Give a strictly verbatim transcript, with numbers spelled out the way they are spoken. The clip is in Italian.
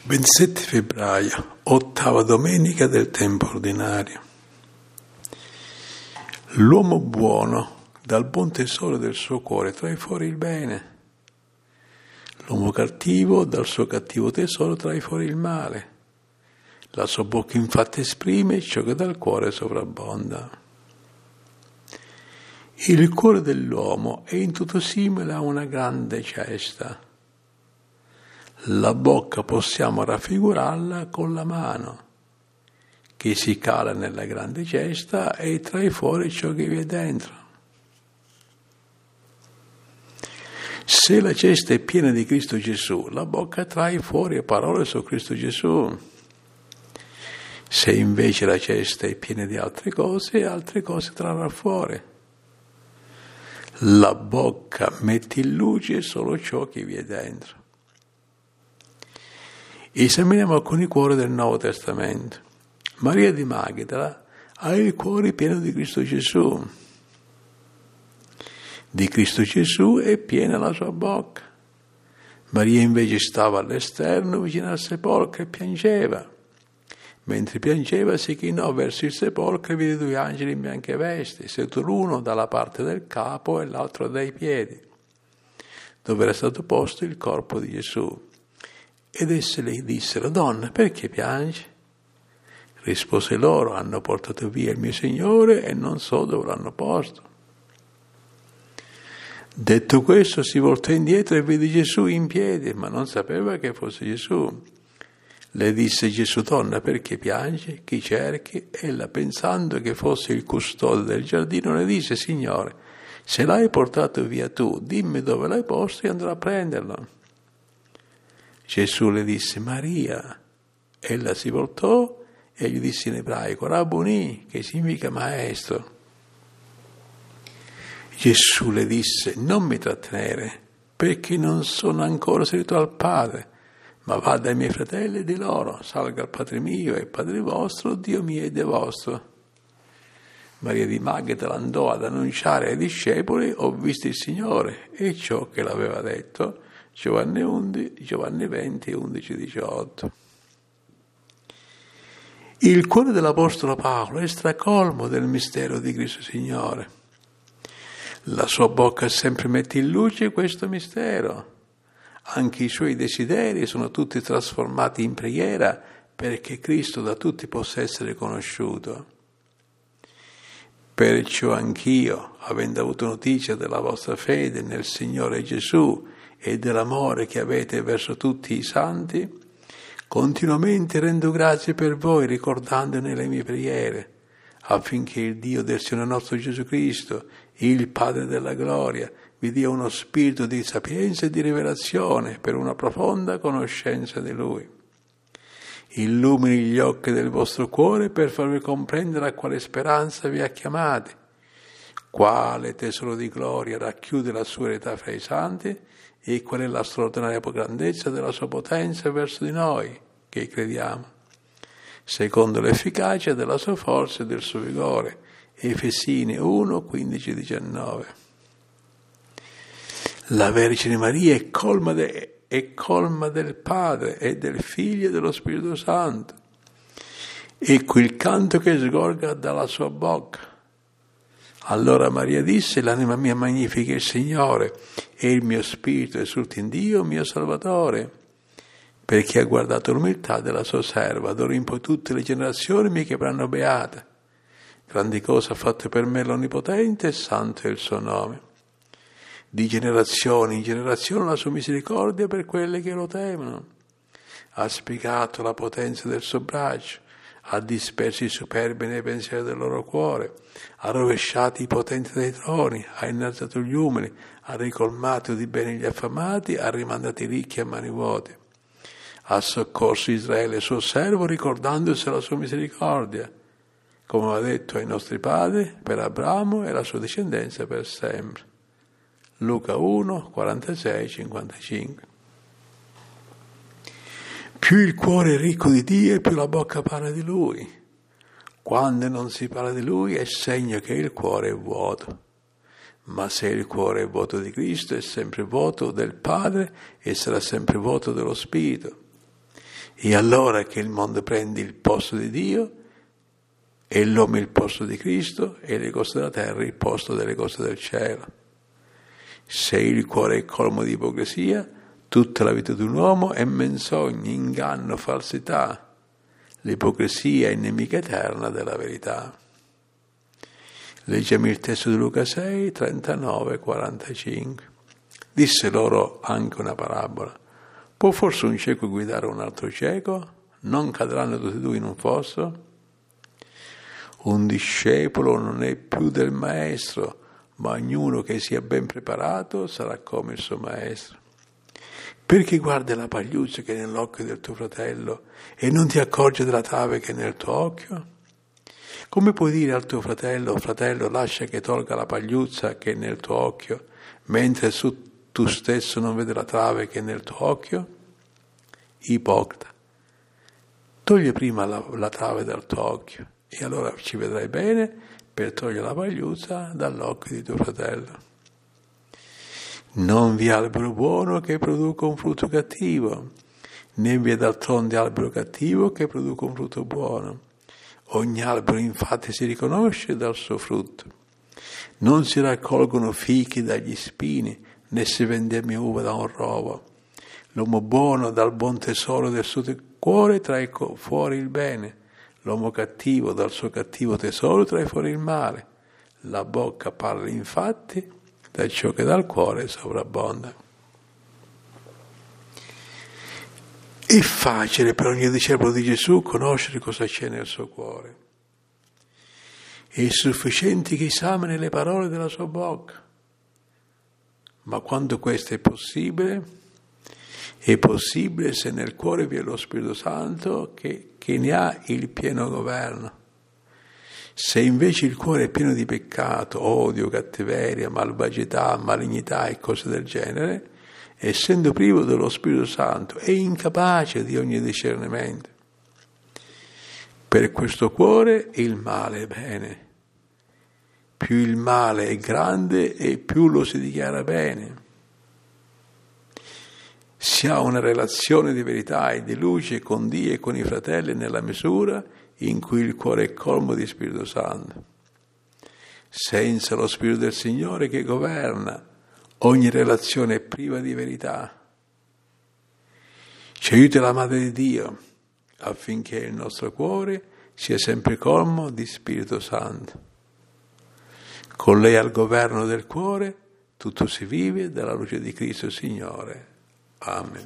ventisette febbraio, ottava domenica del tempo ordinario. L'uomo buono dal buon tesoro del suo cuore trae fuori il bene. L'uomo cattivo dal suo cattivo tesoro trae fuori il male. La sua bocca infatti esprime ciò che dal cuore sovrabbonda. Il cuore dell'uomo è in tutto simile a una grande cesta. La bocca possiamo raffigurarla con la mano, che si cala nella grande cesta e trae fuori ciò che vi è dentro. Se la cesta è piena di Cristo Gesù, la bocca trae fuori parole su Cristo Gesù. Se invece la cesta è piena di altre cose, altre cose trarrà fuori. La bocca mette in luce solo ciò che vi è dentro. Esaminiamo alcuni cuori del Nuovo Testamento. Maria di Magdala ha il cuore pieno di Cristo Gesù. Di Cristo Gesù è piena la sua bocca. Maria invece stava all'esterno vicino al sepolcro e piangeva. Mentre piangeva si chinò verso il sepolcro e vide due angeli in bianche vesti, seduto l'uno dalla parte del capo e l'altro dai piedi, dove era stato posto il corpo di Gesù. Ed esse le dissero: donna, perché piangi? Rispose loro: hanno portato via il mio Signore e non so dove l'hanno posto. Detto questo si voltò indietro e vide Gesù in piedi, ma non sapeva che fosse Gesù. Le disse Gesù: donna, perché piangi? Chi cerchi? Ella, pensando che fosse il custode del giardino, le disse: Signore, se l'hai portato via tu, dimmi dove l'hai posto e andrò a prenderlo. Gesù le disse: Maria. Ella si voltò e gli disse in ebraico: Rabboni, che significa maestro. Gesù le disse: non mi trattenere, perché non sono ancora salito al Padre, ma vada ai miei fratelli e di loro: salga al Padre mio e Padre vostro, Dio mio e Dio vostro. Maria di Magdala andò ad annunciare ai discepoli: ho visto il Signore, e ciò che l'aveva detto. Giovanni undici, Giovanni venti, undici, diciotto. Il cuore dell'Apostolo Paolo è stracolmo del mistero di Cristo Signore. La sua bocca sempre mette in luce questo mistero. Anche i suoi desideri sono tutti trasformati in preghiera perché Cristo da tutti possa essere conosciuto. Perciò anch'io, avendo avuto notizia della vostra fede nel Signore Gesù e dell'amore che avete verso tutti i santi, continuamente rendo grazie per voi, ricordandone le mie preghiere, affinché il Dio del Signore nostro Gesù Cristo, il Padre della gloria, vi dia uno spirito di sapienza e di rivelazione per una profonda conoscenza di Lui. Illumini gli occhi del vostro cuore per farvi comprendere a quale speranza vi ha chiamati, quale tesoro di gloria racchiude la sua eredità fra i santi e qual è la straordinaria grandezza della sua potenza verso di noi, che crediamo, secondo l'efficacia della sua forza e del suo vigore. Efesini uno, quindici, diciannove. La Vergine Maria è colma, de, è colma del Padre e del Figlio e dello Spirito Santo. Ecco il canto che sgorga dalla sua bocca. Allora Maria disse: l'anima mia magnifica il Signore, e il mio spirito esulta in Dio mio Salvatore, perché ha guardato l'umiltà della sua serva. D'ora in poi tutte le generazioni mi chiameranno beata. Grandi cose ha fatto per me l'Onnipotente, e santo è il suo nome. Di generazione in generazione la sua misericordia per quelle che lo temono. Ha spiegato la potenza del suo braccio, ha disperso i superbi nei pensieri del loro cuore, ha rovesciato i potenti dai troni, ha innalzato gli umili, ha ricolmato di bene gli affamati, ha rimandato i ricchi a mani vuote. Ha soccorso Israele suo servo, ricordandosi la sua misericordia, come aveva detto ai nostri padri, per Abramo e la sua discendenza per sempre. Luca uno, quarantasei, cinquantacinque. Più il cuore è ricco di Dio, più la bocca parla di Lui. Quando non si parla di Lui è segno che il cuore è vuoto. Ma se il cuore è vuoto di Cristo, è sempre vuoto del Padre e sarà sempre vuoto dello Spirito. E allora che il mondo prende il posto di Dio, e l'uomo il posto di Cristo, e le cose della terra il posto delle cose del cielo. Se il cuore è colmo di ipocrisia, tutta la vita di un uomo è menzogna, inganno, falsità. L'ipocrisia è nemica eterna della verità. Leggiamo il testo di Luca sei, trentanove, quarantacinque. Disse loro anche una parabola. Può forse un cieco guidare un altro cieco? Non cadranno tutti e due in un fosso? Un discepolo non è più del maestro, ma ognuno che sia ben preparato sarà come il suo maestro. Perché guardi la pagliuzza che è nell'occhio del tuo fratello e non ti accorgi della trave che è nel tuo occhio? Come puoi dire al tuo fratello, fratello, lascia che tolga la pagliuzza che è nel tuo occhio, mentre su tu stesso non vedi la trave che è nel tuo occhio? Ipocrita, togli prima la, la trave dal tuo occhio e allora ci vedrai bene per togliere la pagliuzza dall'occhio di tuo fratello. Non vi è albero buono che produca un frutto cattivo, né vi è d'altronde albero cattivo che produca un frutto buono. Ogni albero infatti si riconosce dal suo frutto. Non si raccolgono fichi dagli spini, né si vendemmia uva da un rovo. L'uomo buono dal buon tesoro del suo cuore trae fuori il bene, l'uomo cattivo dal suo cattivo tesoro trae fuori il male. La bocca parla infatti da ciò che dal cuore sovrabbonda. È facile per ogni discepolo di Gesù conoscere cosa c'è nel suo cuore. È sufficiente che esamini le parole della sua bocca. Ma quando questo è possibile, è possibile se nel cuore vi è lo Spirito Santo che, che ne ha il pieno governo. Se invece il cuore è pieno di peccato, odio, cattiveria, malvagità, malignità e cose del genere, essendo privo dello Spirito Santo, è incapace di ogni discernimento. Per questo cuore il male è bene. Più il male è grande e più lo si dichiara bene. Si ha una relazione di verità e di luce con Dio e con i fratelli nella misura in cui il cuore è colmo di Spirito Santo. Senza lo Spirito del Signore che governa, ogni relazione è priva di verità. Ci aiuti la Madre di Dio affinché il nostro cuore sia sempre colmo di Spirito Santo. Con lei al governo del cuore tutto si vive dalla luce di Cristo Signore. Amen.